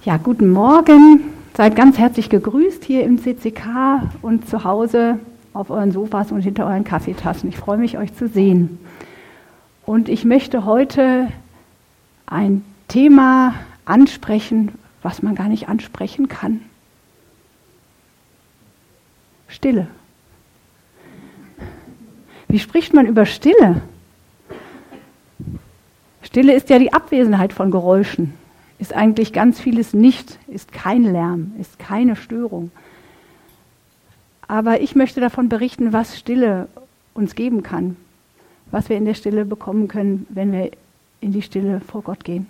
Ja, guten Morgen. Seid ganz herzlich gegrüßt hier im CCK und zu Hause auf euren Sofas und hinter euren Kaffeetassen. Ich freue mich, euch zu sehen. Und ich möchte heute ein Thema ansprechen, was man gar nicht ansprechen kann. Stille. Wie spricht man über Stille? Stille ist ja die Abwesenheit von Geräuschen. Ist eigentlich ganz vieles nicht, ist kein Lärm, ist keine Störung. Aber ich möchte davon berichten, was Stille uns geben kann, was wir in der Stille bekommen können, wenn wir in die Stille vor Gott gehen.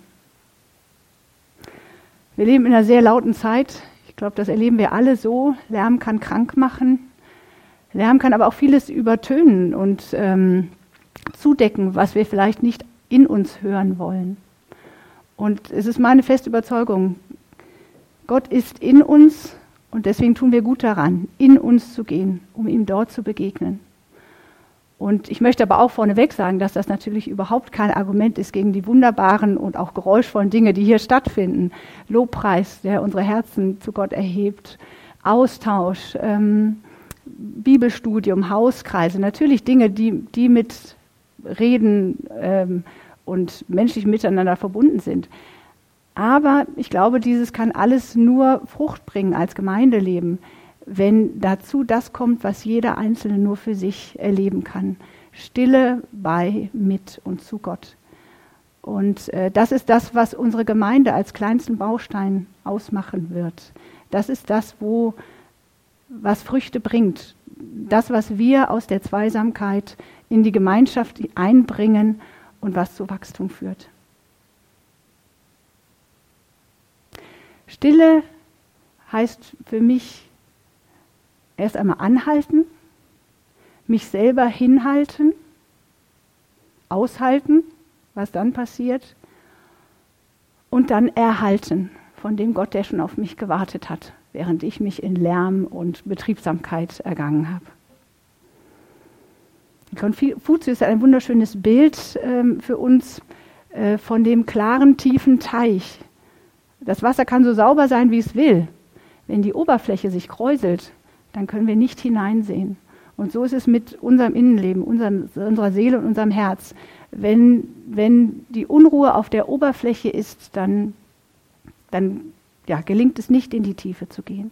Wir leben in einer sehr lauten Zeit. Ich glaube, das erleben wir alle so. Lärm kann krank machen. Lärm kann aber auch vieles übertönen und zudecken, was wir vielleicht nicht in uns hören wollen. Und es ist meine feste Überzeugung, Gott ist in uns und deswegen tun wir gut daran, in uns zu gehen, um ihm dort zu begegnen. Und ich möchte aber auch vorneweg sagen, dass das natürlich überhaupt kein Argument ist gegen die wunderbaren und auch geräuschvollen Dinge, die hier stattfinden. Lobpreis, der unsere Herzen zu Gott erhebt, Austausch, Bibelstudium, Hauskreise, natürlich Dinge, die mit Reden und menschlich miteinander verbunden sind. Aber ich glaube, dieses kann alles nur Frucht bringen als Gemeindeleben, wenn dazu das kommt, was jeder Einzelne nur für sich erleben kann. Stille bei, mit und zu Gott. Und das ist das, was unsere Gemeinde als kleinsten Baustein ausmachen wird. Das ist das, was Früchte bringt. Das, was wir aus der Zweisamkeit in die Gemeinschaft einbringen und was zu Wachstum führt. Stille heißt für mich erst einmal anhalten, mich selber hinhalten, aushalten, was dann passiert, und dann erhalten von dem Gott, der schon auf mich gewartet hat, während ich mich in Lärm und Betriebsamkeit ergangen habe. Konfuzius hat ein wunderschönes Bild für uns von dem klaren, tiefen Teich. Das Wasser kann so sauber sein, wie es will. Wenn die Oberfläche sich kräuselt, dann können wir nicht hineinsehen. Und so ist es mit unserem Innenleben, unserer Seele und unserem Herz. Wenn die Unruhe auf der Oberfläche ist, dann gelingt es nicht, in die Tiefe zu gehen.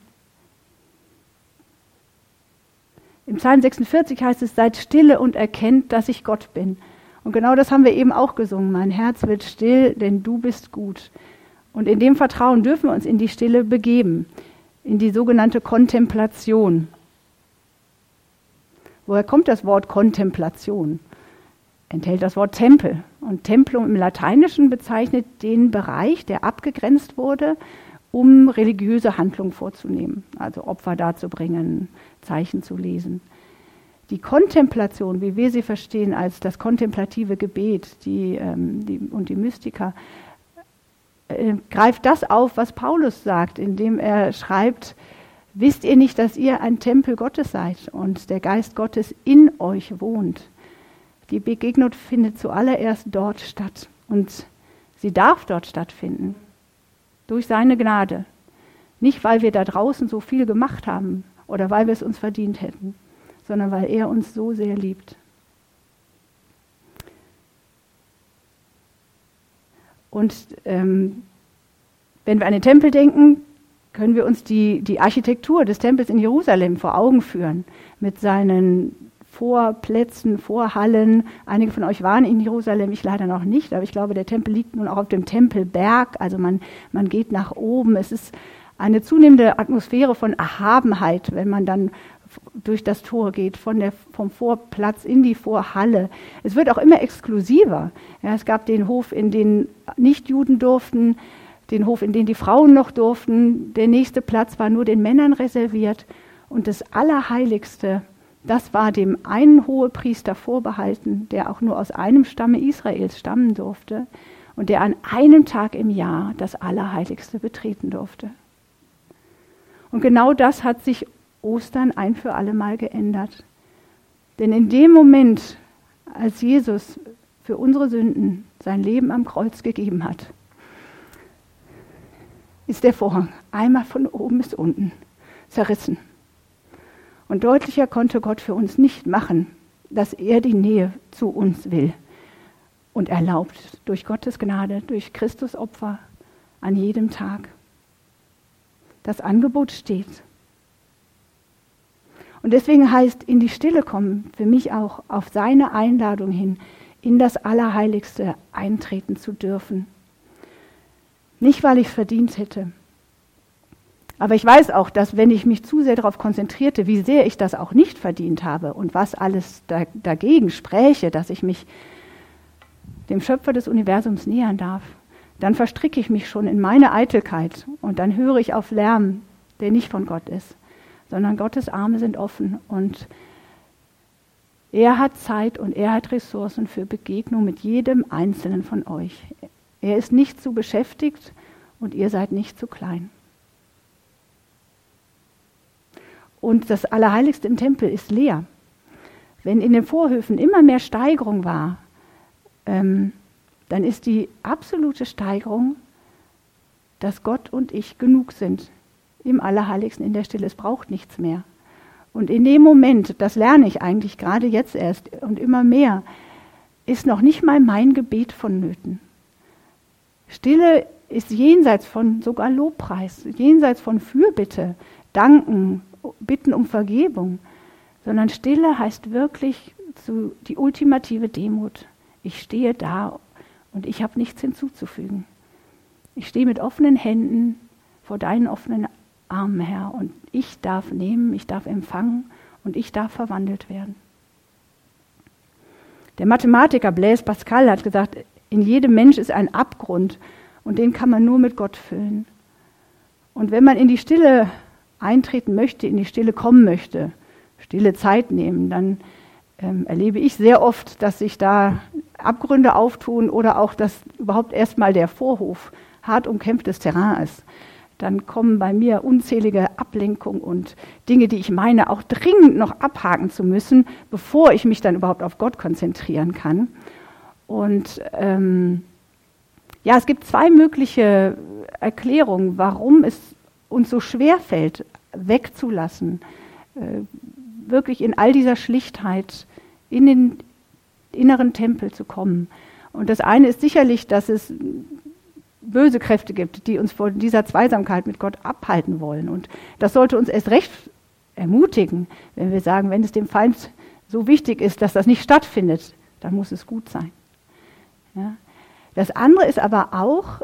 Im Psalm 46 heißt es, seid stille und erkennt, dass ich Gott bin. Und genau das haben wir eben auch gesungen. Mein Herz wird still, denn du bist gut. Und in dem Vertrauen dürfen wir uns in die Stille begeben, in die sogenannte Kontemplation. Woher kommt das Wort Kontemplation? Enthält das Wort Tempel. Und Templum im Lateinischen bezeichnet den Bereich, der abgegrenzt wurde, um religiöse Handlungen vorzunehmen, also Opfer darzubringen, Zeichen zu lesen. Die Kontemplation, wie wir sie verstehen als das kontemplative Gebet, und die Mystiker, greift das auf, was Paulus sagt, indem er schreibt, wisst ihr nicht, dass ihr ein Tempel Gottes seid und der Geist Gottes in euch wohnt? Die Begegnung findet zuallererst dort statt und sie darf dort stattfinden. Durch seine Gnade. Nicht, weil wir da draußen so viel gemacht haben oder weil wir es uns verdient hätten, sondern weil er uns so sehr liebt. Und wenn wir an den Tempel denken, können wir uns die Architektur des Tempels in Jerusalem vor Augen führen, mit seinen Vorplätzen, Vorhallen. Einige von euch waren in Jerusalem, ich leider noch nicht, aber ich glaube, der Tempel liegt nun auch auf dem Tempelberg, also man geht nach oben. Es ist eine zunehmende Atmosphäre von Erhabenheit, wenn man dann durch das Tor geht, vom Vorplatz in die Vorhalle. Es wird auch immer exklusiver. Ja, es gab den Hof, in den Nichtjuden durften, den Hof, in den die Frauen noch durften. Der nächste Platz war nur den Männern reserviert. Und das Allerheiligste, das war dem einen Hohepriester vorbehalten, der auch nur aus einem Stamme Israels stammen durfte und der an einem Tag im Jahr das Allerheiligste betreten durfte. Und genau das hat sich Ostern ein für alle Mal geändert. Denn in dem Moment, als Jesus für unsere Sünden sein Leben am Kreuz gegeben hat, ist der Vorhang einmal von oben bis unten zerrissen. Und deutlicher konnte Gott für uns nicht machen, dass er die Nähe zu uns will und erlaubt durch Gottes Gnade, durch Christus Opfer an jedem Tag. Das Angebot steht. Und deswegen heißt in die Stille kommen für mich auch auf seine Einladung hin, in das Allerheiligste eintreten zu dürfen. Nicht, weil ich es verdient hätte. Aber ich weiß auch, dass wenn ich mich zu sehr darauf konzentrierte, wie sehr ich das auch nicht verdient habe und was alles dagegen spräche, dass ich mich dem Schöpfer des Universums nähern darf, dann verstricke ich mich schon in meine Eitelkeit und dann höre ich auf Lärm, der nicht von Gott ist, sondern Gottes Arme sind offen und er hat Zeit und er hat Ressourcen für Begegnung mit jedem Einzelnen von euch. Er ist nicht zu beschäftigt und ihr seid nicht zu klein. Und das Allerheiligste im Tempel ist leer. Wenn in den Vorhöfen immer mehr Steigerung war, dann ist die absolute Steigerung, dass Gott und ich genug sind im Allerheiligsten in der Stille. Es braucht nichts mehr. Und in dem Moment, das lerne ich eigentlich gerade jetzt erst und immer mehr, ist noch nicht mal mein Gebet vonnöten. Stille ist jenseits von sogar Lobpreis, jenseits von Fürbitte, Danken, Bitten um Vergebung, sondern Stille heißt wirklich die ultimative Demut. Ich stehe da und ich habe nichts hinzuzufügen. Ich stehe mit offenen Händen vor deinen offenen Armen, Herr, und ich darf nehmen, ich darf empfangen und ich darf verwandelt werden. Der Mathematiker Blaise Pascal hat gesagt, in jedem Mensch ist ein Abgrund und den kann man nur mit Gott füllen. Und wenn man in die Stille eintreten möchte, in die Stille kommen möchte, stille Zeit nehmen, dann erlebe ich sehr oft, dass sich da Abgründe auftun oder auch, dass überhaupt erstmal der Vorhof hart umkämpftes Terrain ist. Dann kommen bei mir unzählige Ablenkungen und Dinge, die ich meine, auch dringend noch abhaken zu müssen, bevor ich mich dann überhaupt auf Gott konzentrieren kann. Und es gibt zwei mögliche Erklärungen, warum es uns so schwer fällt, wegzulassen, wirklich in all dieser Schlichtheit in den inneren Tempel zu kommen. Und das eine ist sicherlich, dass es böse Kräfte gibt, die uns vor dieser Zweisamkeit mit Gott abhalten wollen. Und das sollte uns erst recht ermutigen, wenn wir sagen, wenn es dem Feind so wichtig ist, dass das nicht stattfindet, dann muss es gut sein. Ja. Das andere ist aber auch,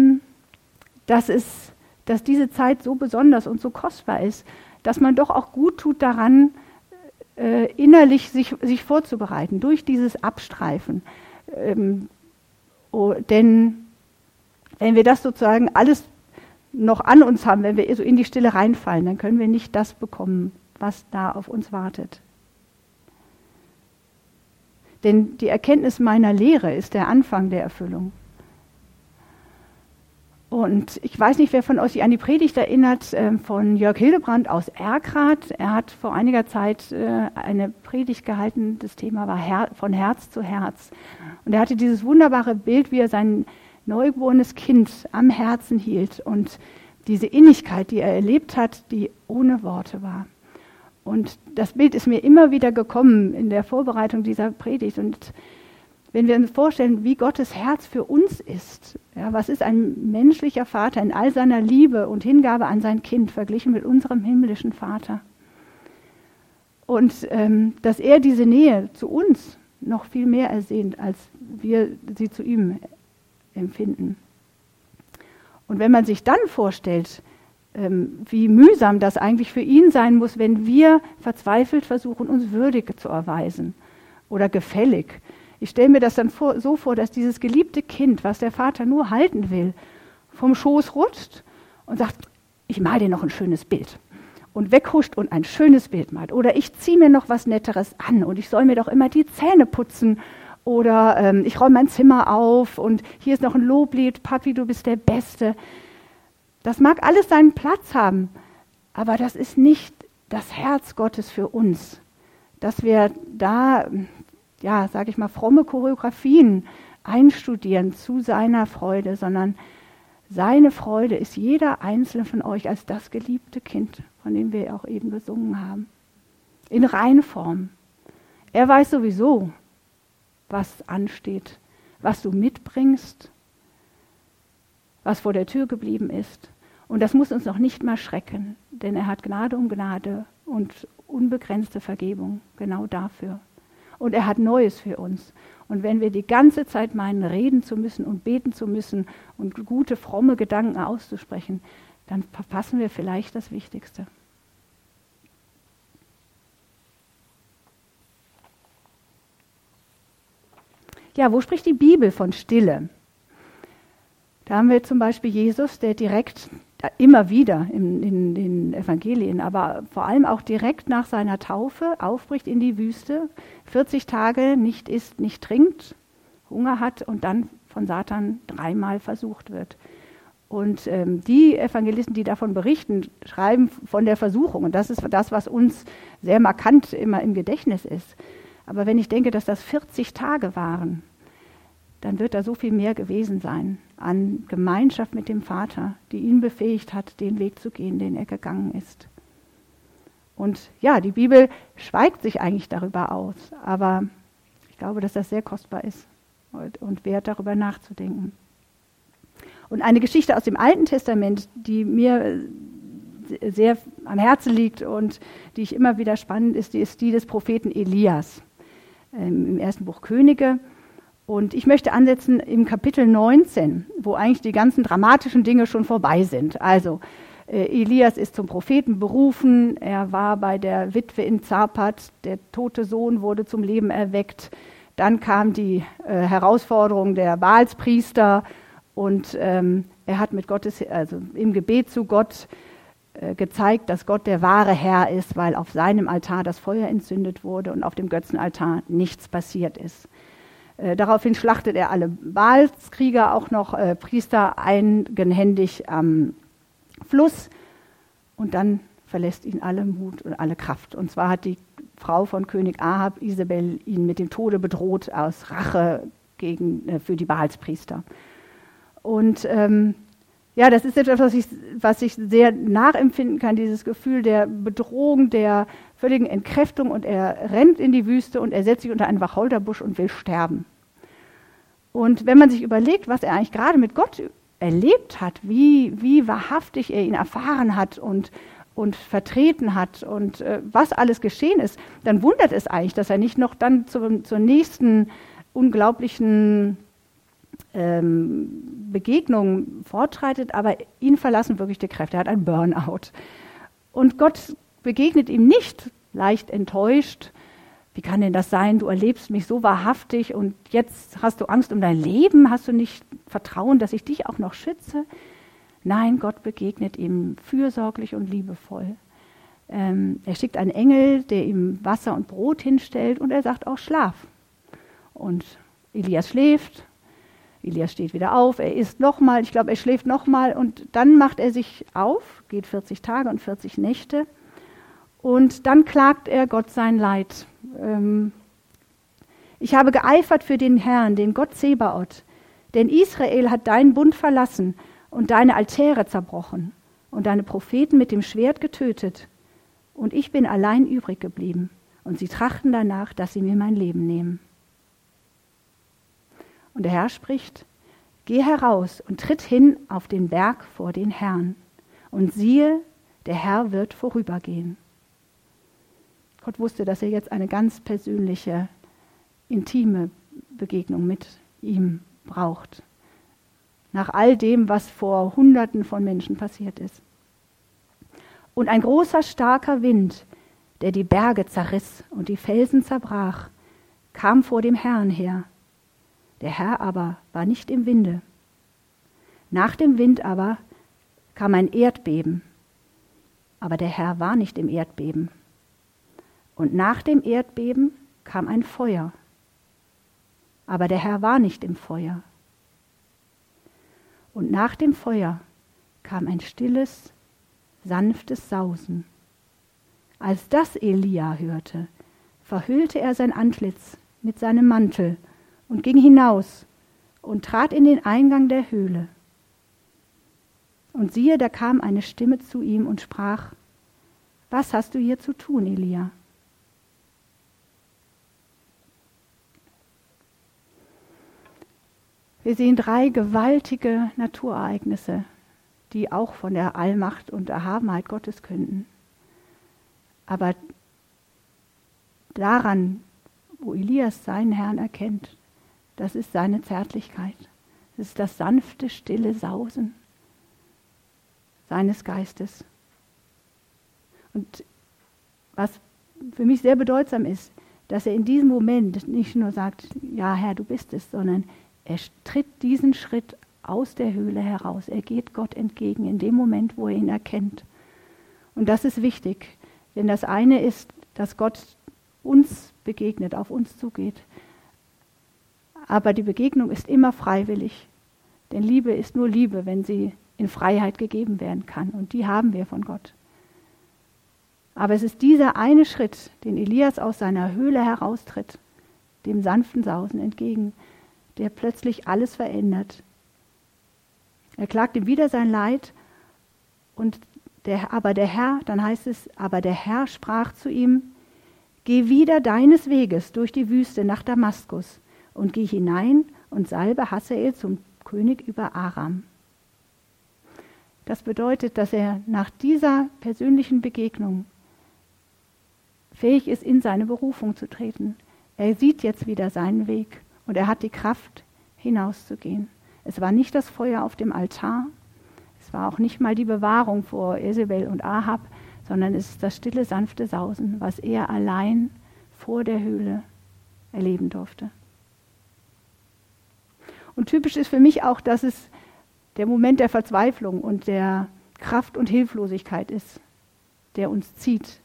dass diese Zeit so besonders und so kostbar ist, dass man doch auch gut tut daran, innerlich sich vorzubereiten, durch dieses Abstreifen. Denn wenn wir das sozusagen alles noch an uns haben, wenn wir so in die Stille reinfallen, dann können wir nicht das bekommen, was da auf uns wartet. Denn die Erkenntnis meiner Lehre ist der Anfang der Erfüllung. Und ich weiß nicht, wer von euch sich an die Predigt erinnert von Jörg Hildebrandt aus Erkrath. Er hat vor einiger Zeit eine Predigt gehalten, das Thema war von Herz zu Herz. Und er hatte dieses wunderbare Bild, wie er sein neugeborenes Kind am Herzen hielt und diese Innigkeit, die er erlebt hat, die ohne Worte war. Und das Bild ist mir immer wieder gekommen in der Vorbereitung dieser Predigt. Und wenn wir uns vorstellen, wie Gottes Herz für uns ist, ja, was ist ein menschlicher Vater in all seiner Liebe und Hingabe an sein Kind verglichen mit unserem himmlischen Vater? Und dass er diese Nähe zu uns noch viel mehr ersehnt, als wir sie zu ihm empfinden. Und wenn man sich dann vorstellt, wie mühsam das eigentlich für ihn sein muss, wenn wir verzweifelt versuchen, uns würdig zu erweisen oder gefällig. Ich stelle mir das dann so vor, dass dieses geliebte Kind, was der Vater nur halten will, vom Schoß rutscht und sagt, ich male dir noch ein schönes Bild. Und weghuscht und ein schönes Bild malt. Oder ich ziehe mir noch was Netteres an und ich soll mir doch immer die Zähne putzen. Oder ich räume mein Zimmer auf und hier ist noch ein Loblied, Papi, du bist der Beste. Das mag alles seinen Platz haben, aber das ist nicht das Herz Gottes für uns, dass wir da, ja, sage ich mal, fromme Choreografien einstudieren zu seiner Freude, sondern Seine Freude ist jeder einzelne von euch als das geliebte Kind, von dem wir auch eben gesungen haben. In Reinform. Er weiß sowieso, was ansteht, was du mitbringst, was vor der Tür geblieben ist. Und das muss uns noch nicht mal schrecken, denn er hat Gnade um Gnade und unbegrenzte Vergebung, genau dafür. Und er hat Neues für uns. Und wenn wir die ganze Zeit meinen, reden zu müssen und beten zu müssen und gute, fromme Gedanken auszusprechen, dann verpassen wir vielleicht das Wichtigste. Ja, wo spricht die Bibel von Stille? Da haben wir zum Beispiel Jesus, der direkt, immer wieder in den Evangelien, aber vor allem auch direkt nach seiner Taufe aufbricht in die Wüste, 40 Tage nicht isst, nicht trinkt, Hunger hat und dann von Satan 3-mal versucht wird. Und die Evangelisten, die davon berichten, schreiben von der Versuchung. Und das ist das, was uns sehr markant immer im Gedächtnis ist. Aber wenn ich denke, dass das 40 Tage waren, dann wird da so viel mehr gewesen sein an Gemeinschaft mit dem Vater, die ihn befähigt hat, den Weg zu gehen, den er gegangen ist. Und ja, die Bibel schweigt sich eigentlich darüber aus, aber ich glaube, dass das sehr kostbar ist und wert, darüber nachzudenken. Und eine Geschichte aus dem Alten Testament, die mir sehr am Herzen liegt und die ich immer wieder spannend ist die des Propheten Elias im 1. Buch Könige. Und ich möchte ansetzen im Kapitel 19, wo eigentlich die ganzen dramatischen Dinge schon vorbei sind. Also Elias ist zum Propheten berufen, er war bei der Witwe in Zarpat, der tote Sohn wurde zum Leben erweckt. Dann kam die Herausforderung der Baalspriester und er hat mit Gottes, also im Gebet zu Gott gezeigt, dass Gott der wahre Herr ist, weil auf seinem Altar das Feuer entzündet wurde und auf dem Götzenaltar nichts passiert ist. Daraufhin schlachtet er alle Baalskrieger, auch noch Priester eigenhändig am Fluss und dann verlässt ihn alle Mut und alle Kraft. Und zwar hat die Frau von König Ahab, Isabel, ihn mit dem Tode bedroht aus Rache für die Baalspriester. Und ja, das ist etwas, was ich sehr nachempfinden kann, dieses Gefühl der Bedrohung, der völligen Entkräftung und er rennt in die Wüste und er setzt sich unter einen Wacholderbusch und will sterben. Und wenn man sich überlegt, was er eigentlich gerade mit Gott erlebt hat, wie wahrhaftig er ihn erfahren hat und vertreten hat und was alles geschehen ist, dann wundert es eigentlich, dass er nicht noch dann zur nächsten unglaublichen Begegnung fortschreitet, aber ihn verlassen wirklich die Kräfte. Er hat einen Burnout. Und Gott begegnet ihm nicht leicht enttäuscht. Wie kann denn das sein? Du erlebst mich so wahrhaftig und jetzt hast du Angst um dein Leben? Hast du nicht Vertrauen, dass ich dich auch noch schütze? Nein, Gott begegnet ihm fürsorglich und liebevoll. Er schickt einen Engel, der ihm Wasser und Brot hinstellt und er sagt auch Schlaf. Und Elias schläft. Elias steht wieder auf, er isst nochmal, ich glaube, er schläft nochmal und dann macht er sich auf, geht 40 Tage und 40 Nächte und dann klagt er Gott sein Leid. Ich habe geeifert für den Herrn, den Gott Zebaoth, denn Israel hat deinen Bund verlassen und deine Altäre zerbrochen und deine Propheten mit dem Schwert getötet und ich bin allein übrig geblieben und sie trachten danach, dass sie mir mein Leben nehmen. Und der Herr spricht, geh heraus und tritt hin auf den Berg vor den Herrn. Und siehe, der Herr wird vorübergehen. Gott wusste, dass er jetzt eine ganz persönliche, intime Begegnung mit ihm braucht. Nach all dem, was vor Hunderten von Menschen passiert ist. Und ein großer, starker Wind, der die Berge zerriss und die Felsen zerbrach, kam vor dem Herrn her. Der Herr aber war nicht im Winde. Nach dem Wind aber kam ein Erdbeben, aber der Herr war nicht im Erdbeben. Und nach dem Erdbeben kam ein Feuer, aber der Herr war nicht im Feuer. Und nach dem Feuer kam ein stilles, sanftes Sausen. Als das Elia hörte, verhüllte er sein Antlitz mit seinem Mantel und ging hinaus und trat in den Eingang der Höhle. Und siehe, da kam eine Stimme zu ihm und sprach: Was hast du hier zu tun, Elia? Wir sehen 3 gewaltige Naturereignisse, die auch von der Allmacht und Erhabenheit Gottes künden. Aber daran, wo Elias seinen Herrn erkennt, das ist seine Zärtlichkeit. Das ist das sanfte, stille Sausen seines Geistes. Und was für mich sehr bedeutsam ist, dass er in diesem Moment nicht nur sagt, ja Herr, du bist es, sondern er tritt diesen Schritt aus der Höhle heraus. Er geht Gott entgegen in dem Moment, wo er ihn erkennt. Und das ist wichtig, denn das eine ist, dass Gott uns begegnet, auf uns zugeht. Aber die Begegnung ist immer freiwillig. Denn Liebe ist nur Liebe, wenn sie in Freiheit gegeben werden kann. Und die haben wir von Gott. Aber es ist dieser eine Schritt, den Elias aus seiner Höhle heraustritt, dem sanften Sausen entgegen, der plötzlich alles verändert. Er klagt ihm wieder sein Leid und aber der Herr sprach zu ihm: Geh wieder deines Weges durch die Wüste nach Damaskus und geh hinein und salbe Hazael zum König über Aram. Das bedeutet, dass er nach dieser persönlichen Begegnung fähig ist, in seine Berufung zu treten. Er sieht jetzt wieder seinen Weg und er hat die Kraft, hinauszugehen. Es war nicht das Feuer auf dem Altar, es war auch nicht mal die Bewahrung vor Jezebel und Ahab, sondern es ist das stille, sanfte Sausen, was er allein vor der Höhle erleben durfte. Und typisch ist für mich auch, dass es der Moment der Verzweiflung und der Kraft und Hilflosigkeit ist, der uns zieht.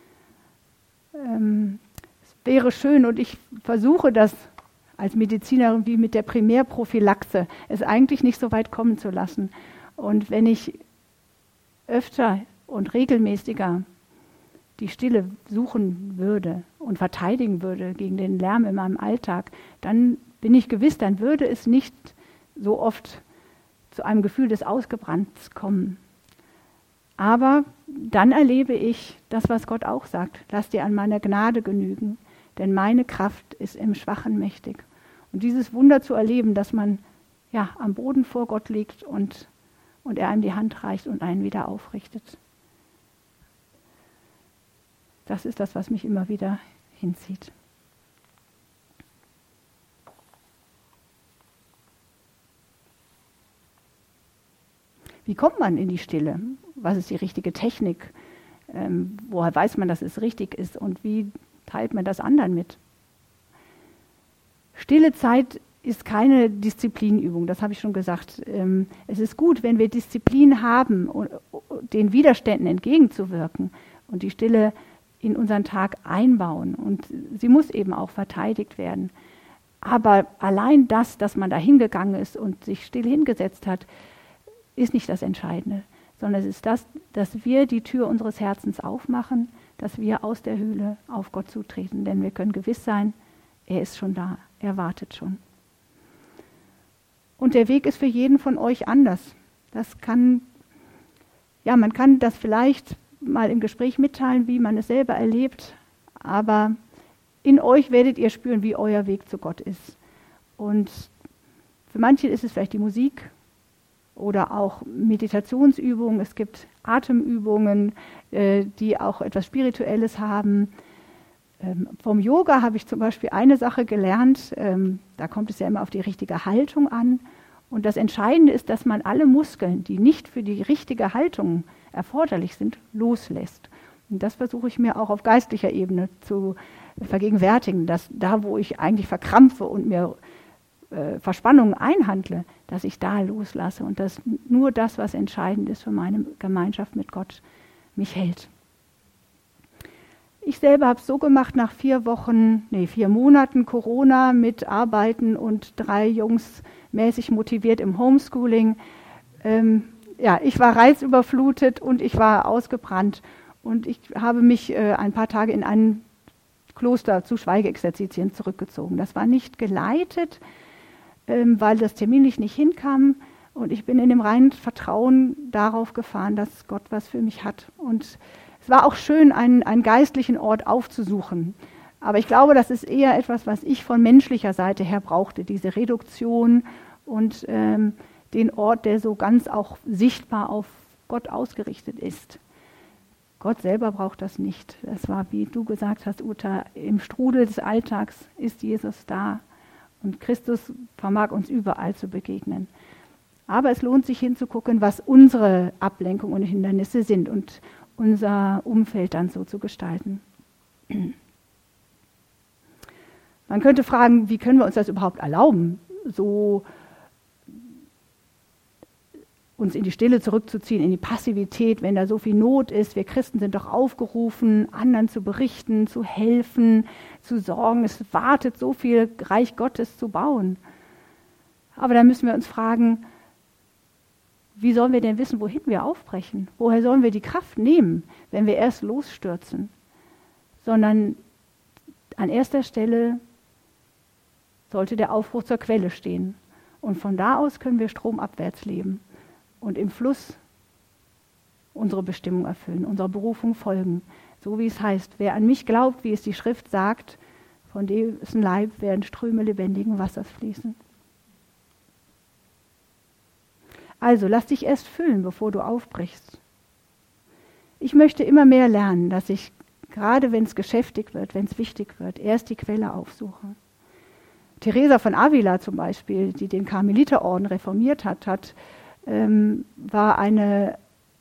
Es wäre schön, und ich versuche das als Medizinerin wie mit der Primärprophylaxe, es eigentlich nicht so weit kommen zu lassen. Und wenn ich öfter und regelmäßiger die Stille suchen würde und verteidigen würde gegen den Lärm in meinem Alltag, dann bin ich gewiss, dann würde es nicht so oft zu einem Gefühl des Ausgebrannt's kommen. Aber dann erlebe ich das, was Gott auch sagt: Lass dir an meiner Gnade genügen, denn meine Kraft ist im Schwachen mächtig. Und dieses Wunder zu erleben, dass man ja am Boden vor Gott liegt und er einem die Hand reicht und einen wieder aufrichtet. Das ist das, was mich immer wieder hinzieht. Wie kommt man in die Stille? Was ist die richtige Technik? Woher weiß man, dass es richtig ist? Und wie teilt man das anderen mit? Stille Zeit ist keine Disziplinübung, das habe ich schon gesagt. Es ist gut, wenn wir Disziplin haben, den Widerständen entgegenzuwirken und die Stille in unseren Tag einbauen. Und sie muss eben auch verteidigt werden. Aber allein das, dass man da hingegangen ist und sich still hingesetzt hat, ist nicht das Entscheidende, sondern es ist das, dass wir die Tür unseres Herzens aufmachen, dass wir aus der Höhle auf Gott zutreten. Denn wir können gewiss sein, er ist schon da, er wartet schon. Und der Weg ist für jeden von euch anders. Man kann das vielleicht mal im Gespräch mitteilen, wie man es selber erlebt, aber in euch werdet ihr spüren, wie euer Weg zu Gott ist. Und für manche ist es vielleicht die Musik oder auch Meditationsübungen. Es gibt Atemübungen, die auch etwas Spirituelles haben. Vom Yoga habe ich zum Beispiel eine Sache gelernt, da kommt es ja immer auf die richtige Haltung an. Und das Entscheidende ist, dass man alle Muskeln, die nicht für die richtige Haltung erforderlich sind, loslässt. Und das versuche ich mir auch auf geistlicher Ebene zu vergegenwärtigen, dass da, wo ich eigentlich verkrampfe und mir Verspannungen einhandle, dass ich da loslasse und dass nur das, was entscheidend ist für meine Gemeinschaft mit Gott, mich hält. Ich selber habe es so gemacht, nach 4 Monaten Corona mit Arbeiten und 3 Jungs mäßig motiviert im Homeschooling. Ich war reizüberflutet und ich war ausgebrannt. Und ich habe mich ein paar Tage in ein Kloster zu Schweigeexerzitien zurückgezogen. Das war nicht geleitet, weil das terminlich nicht hinkam. Und ich bin in dem reinen Vertrauen darauf gefahren, dass Gott was für mich hat. Und es war auch schön, einen geistlichen Ort aufzusuchen. Aber ich glaube, das ist eher etwas, was ich von menschlicher Seite her brauchte, diese Reduktion und den Ort, der so ganz auch sichtbar auf Gott ausgerichtet ist. Gott selber braucht das nicht. Das war, wie du gesagt hast, Uta, im Strudel des Alltags ist Jesus da. Und Christus vermag uns überall zu begegnen. Aber es lohnt sich hinzugucken, was unsere Ablenkungen und Hindernisse sind und unser Umfeld dann so zu gestalten. Man könnte fragen, wie können wir uns das überhaupt erlauben, so uns in die Stille zurückzuziehen, in die Passivität, wenn da so viel Not ist. Wir Christen sind doch aufgerufen, anderen zu berichten, zu helfen, zu sorgen. Es wartet so viel Reich Gottes zu bauen. Aber da müssen wir uns fragen, wie sollen wir denn wissen, wohin wir aufbrechen? Woher sollen wir die Kraft nehmen, wenn wir erst losstürzen? Sondern an erster Stelle sollte der Aufbruch zur Quelle stehen. Und von da aus können wir stromabwärts leben und im Fluss unsere Bestimmung erfüllen, unserer Berufung folgen. So wie es heißt, wer an mich glaubt, wie es die Schrift sagt, von dessen Leib werden Ströme lebendigen Wassers fließen. Also lass dich erst füllen, bevor du aufbrichst. Ich möchte immer mehr lernen, dass ich, gerade wenn es geschäftig wird, wenn es wichtig wird, erst die Quelle aufsuche. Teresa von Avila zum Beispiel, die den Karmeliterorden reformiert hat, war eine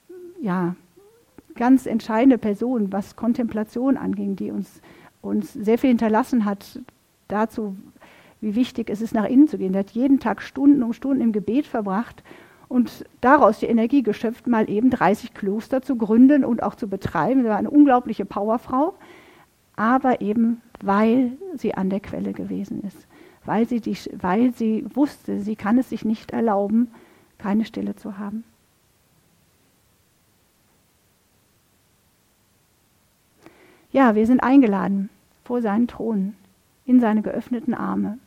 ganz entscheidende Person, was Kontemplation anging, die uns sehr viel hinterlassen hat dazu, wie wichtig es ist, nach innen zu gehen. Sie hat jeden Tag Stunden um Stunden im Gebet verbracht und daraus die Energie geschöpft, mal eben 30 Kloster zu gründen und auch zu betreiben. Sie war eine unglaubliche Powerfrau, aber eben, weil sie an der Quelle gewesen ist. Weil sie wusste, sie kann es sich nicht erlauben, keine Stille zu haben. Ja, wir sind eingeladen vor seinen Thron, in seine geöffneten Arme.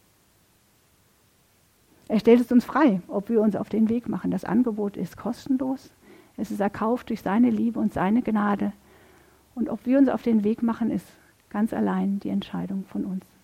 Er stellt es uns frei, ob wir uns auf den Weg machen. Das Angebot ist kostenlos. Es ist erkauft durch seine Liebe und seine Gnade. Und ob wir uns auf den Weg machen, ist ganz allein die Entscheidung von uns.